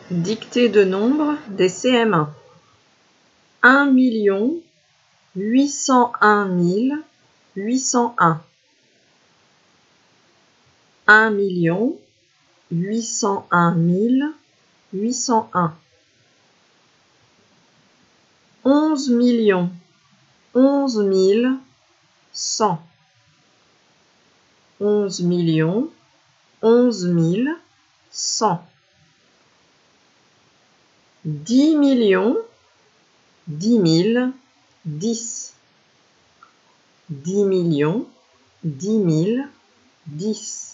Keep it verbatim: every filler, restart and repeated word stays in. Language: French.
Dictée de nombres des C M un. un million huit cent un mille huit cent un. un million huit cent un mille huit cent un. onze millions onze mille cent. onze millions onze mille cent. dix millions dix mille dix. dix millions dix mille dix.